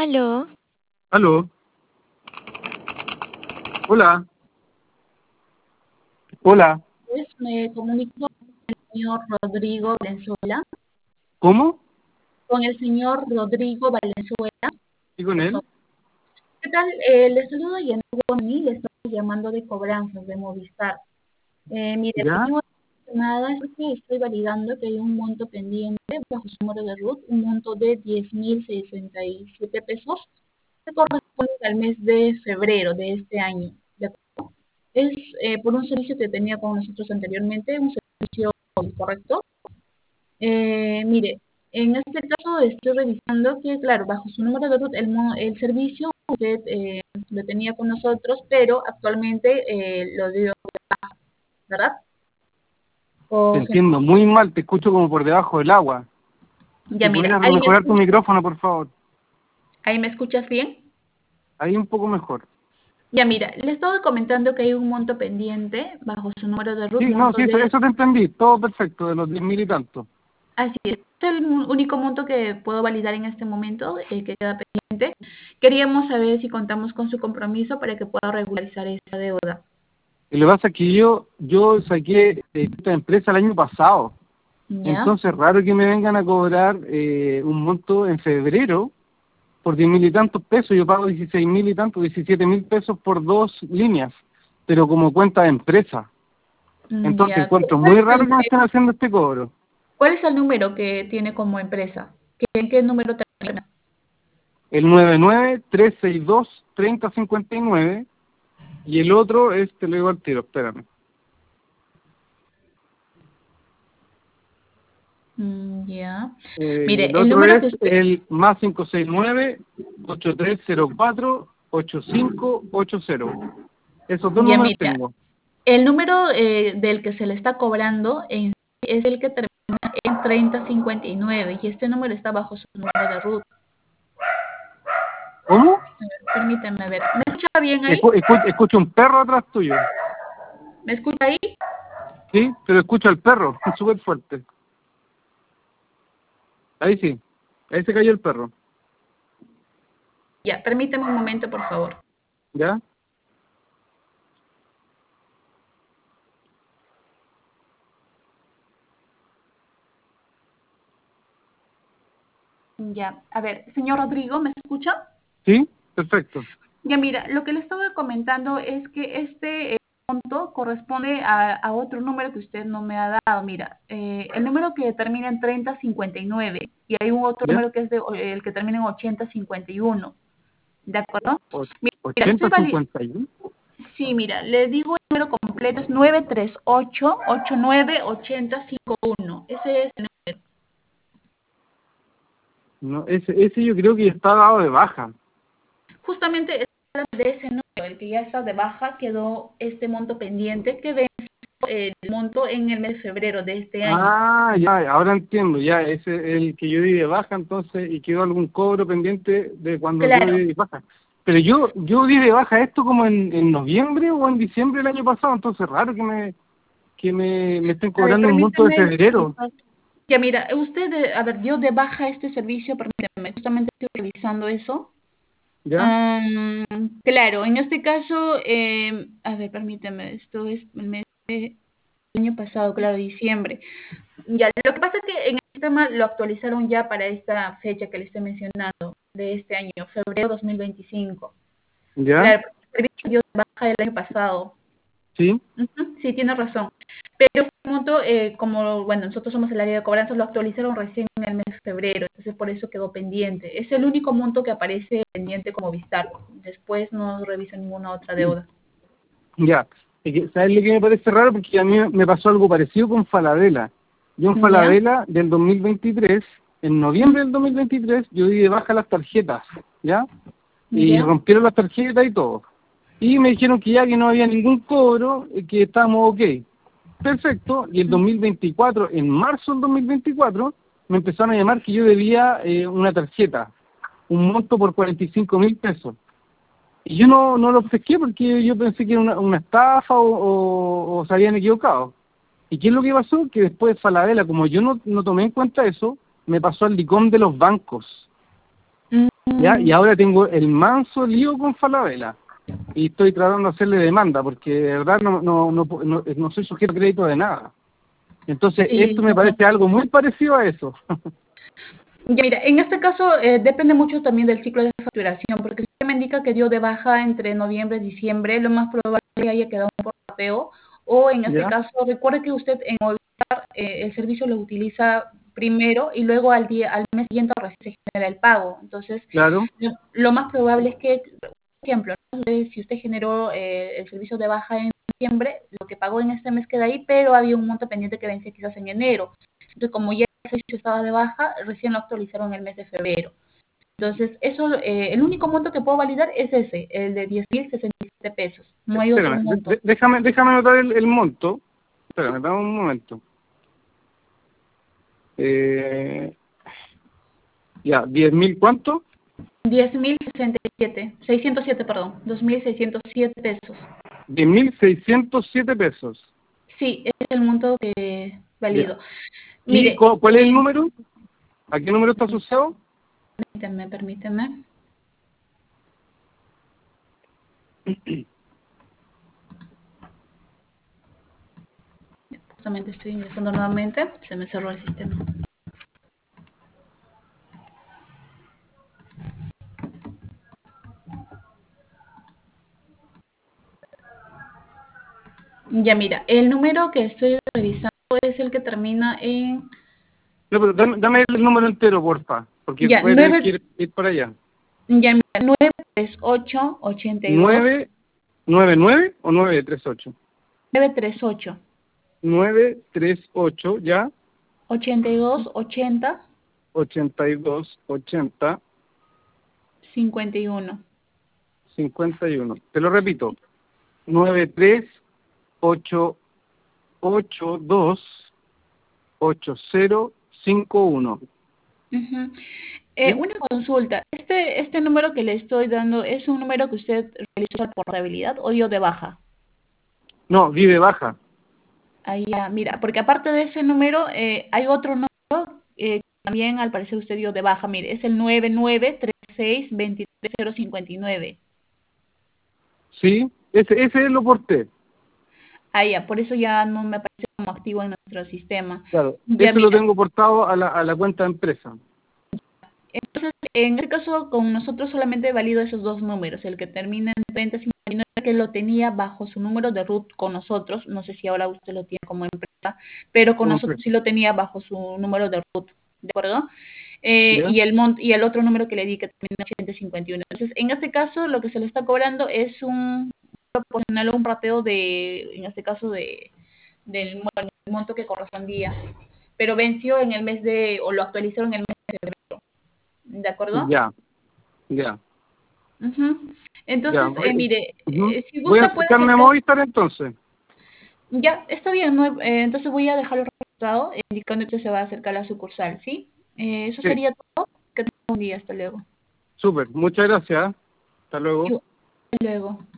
Aló, Aló, hola, hola, Me comunico con el señor Rodrigo Valenzuela. ¿cómo? Con el señor Rodrigo Valenzuela, ¿Y con por él? favor. ¿Qué tal? Le saludo y le estoy llamando de cobranzas de Movistar. Mire, el ¿Ya? motivo de nada es que estoy validando que hay un monto pendiente bajo su número de RUT, un monto de 10.067 pesos, que corresponde al mes de febrero de este año. ¿De acuerdo? Es por un servicio que tenía con nosotros anteriormente, un servicio correcto. Mire, en este caso estoy revisando que, claro, bajo su número de RUT, el servicio usted lo tenía con nosotros, pero actualmente lo dio, ¿verdad? Te O sea, entiendo muy mal, te escucho como por debajo del agua. ya Si mira, pudieras mejorar tu micrófono, por favor. ahí me escuchas bien. Ahí un poco mejor. Ya mira, le estaba comentando que hay un monto pendiente bajo su número de RUT, Sí, no, monto sí, eso, de, eso te entendí, todo perfecto, de los 10.000 y tanto. así es el único monto que puedo validar en este momento, que queda pendiente. Queríamos saber si contamos con su compromiso para que pueda regularizar esa deuda. Y lo que pasa es que yo saqué esta empresa el año pasado. ¿Ya? Entonces, raro que me vengan a cobrar un monto en febrero por 10.000 y tantos pesos. Yo pago 16.000 y tantos, 17.000 pesos por dos líneas, pero como cuenta de empresa. Entonces Ya. encuentro muy raro que me estén haciendo este cobro. ¿Cuál es el número que tiene como empresa? ¿En qué número termina? El 99-362-3059 y el otro es, te lo digo al tiro, espérame. Ya. Mire, El el otro número es que usted... el más 569-8304-8580. Esos dos Ya, números mira, tengo. el número del que se le está cobrando es el que termina en 3059 y este número está bajo su número de RUT. ¿Cómo? A ver, permíteme ver. ¿Me escucha bien ahí? Escucho un perro atrás tuyo. ¿Me escucha ahí? Sí, pero escucho al perro, súper fuerte. Ahí sí, ahí se cayó el perro. Ya, permíteme un momento, por favor. ¿Ya? Ya, a ver, señor Rodrigo, ¿me escucha? ¿Sí? Perfecto. Ya mira, lo que le estaba comentando es que este monto corresponde a otro número que usted no me ha dado. Mira, el número que termina en 3059 y hay un otro ¿Ya? número que es el que termina en 8051. ¿De acuerdo? O- Mira, estoy 80-51. sí, mira, le digo el número completo, es 938-898051. Ese es el número. No, ese yo creo que ya está dado de baja. Justamente de ese número, el que ya está de baja, quedó este monto pendiente que vence el monto en el mes de febrero de este año. Ah, ya, ahora entiendo, ya, ese es el que yo di de baja entonces y quedó algún cobro pendiente de cuando yo Claro. di de baja. Pero yo di de baja esto como en noviembre o en diciembre del año pasado, entonces raro que me estén A ver, cobrando un monto de permíteme febrero, disculpas. Ya mira, usted, a ver, dio de baja este servicio, permíteme, justamente estoy revisando eso. ¿ya? Claro, en este caso, a ver, permíteme, esto es el mes de año pasado, claro, diciembre. Ya, lo que pasa es que en el sistema lo actualizaron ya para esta fecha que le estoy mencionando, de este año, febrero 2025. ¿Ya? Claro, el servicio dio de baja el año pasado. ¿Sí? Ujú, sí, tiene razón. Pero este monto, como, bueno, nosotros somos el área de cobranzas, lo actualizaron recién en el mes de febrero, entonces por eso quedó pendiente. Es el único monto que aparece pendiente como Vistar. Después no revisa ninguna otra deuda. Ya. ¿Sabes lo que me parece raro? Porque a mí me pasó algo parecido con Falabella. Yo en ¿Ya? Falabella del 2023, en noviembre del 2023, yo di de baja las tarjetas, ¿ya? Y ¿Ya? rompieron las tarjetas y todo. Y me dijeron que ya que no había ningún cobro, que estábamos ok. Perfecto. Y el 2024, en marzo del 2024, me empezaron a llamar que yo debía una tarjeta, un monto por 45.000 pesos. Y yo no lo pesqué porque yo pensé que era una estafa o se habían equivocado. ¿Y qué es lo que pasó? Que después Falabella, como yo no tomé en cuenta eso, me pasó al DICOM de los bancos. ¿ya? Y ahora tengo el manso lío con Falabella. Y estoy tratando de hacerle demanda, porque de verdad no soy sujeto a crédito de nada. Entonces, Sí, esto me parece algo muy parecido a eso. ya, mira, en este caso depende mucho también del ciclo de facturación, porque si usted me indica que dio de baja entre noviembre y diciembre, lo más probable es que haya quedado un poco rapeo, o en este ¿Ya? caso, recuerde que usted en Movistar el servicio lo utiliza primero y luego al mes siguiente recién se genera el pago. Entonces, Claro. lo más probable es que, por ejemplo, ¿no? Si usted generó el servicio de baja en diciembre, lo que pagó en este mes queda ahí, pero había un monto pendiente que vence quizás en enero. Entonces, como ya el servicio estaba de baja, recién lo actualizaron el mes de febrero. Entonces, eso, el único monto que puedo validar es ese, el de 10.067 pesos. No hay otro Espérame, monto. déjame anotar el monto. Espérame, dame un momento. Ya, 10.000, ¿cuánto? 10.067, 607, perdón, 2.607 pesos. 10.607 pesos. Sí, es el monto que Ya. valido. ¿Y Mire, cuál es el número? ¿A qué número está asociado? permíteme. Justamente estoy ingresando nuevamente, se me cerró el sistema. Ya mira, el número que estoy revisando es el que termina en, No, pero dame el número entero, porfa, porque ya, voy a tener que ir para allá. ya mira, 938 82 ¿9, 99 o 938? 938 938, ya, 82 80 82 80 51. 51. Te lo repito, 93882 8051. Ujú. ¿Sí? Una consulta, este número que le estoy dando es un número que usted realizó por portabilidad o dio de baja. No, vive baja. Ahí ya, mira, porque aparte de ese número, hay otro número que también al parecer usted dio de baja, mire, es el 9936230059. ¿Sí? Ese lo porté. Ah, ya, por eso ya no me aparece como activo en nuestro sistema. Claro, Ya, ese lo mira, tengo portado a la cuenta de empresa. entonces, en este caso, con nosotros solamente valido esos dos números, el que termina en 3059, que lo tenía bajo su número de RUT con nosotros, no sé si ahora usted lo tiene como empresa, pero con Como nosotros empresa. sí lo tenía bajo su número de RUT, ¿de acuerdo? ¿Ya? Y el otro número que le di que termina en 8051. Entonces, en este caso, lo que se le está cobrando es un proporcional o un rateo de, en este caso, bueno, el monto que correspondía, pero venció en el mes de, o lo actualizaron en el mes de febrero, ¿de acuerdo? Ya, ya, Ujú. ya. Entonces, mire, Ujú. si Voy a gusta puede acercarme a acercar, Movistar entonces. ya, está bien, no, entonces voy a dejarlo registrado, indicando que se va a acercar a la sucursal, ¿sí? Eso Sí, sería todo, que tenga un día, hasta luego. súper. Muchas gracias. ¿Eh? Hasta luego. Hasta luego.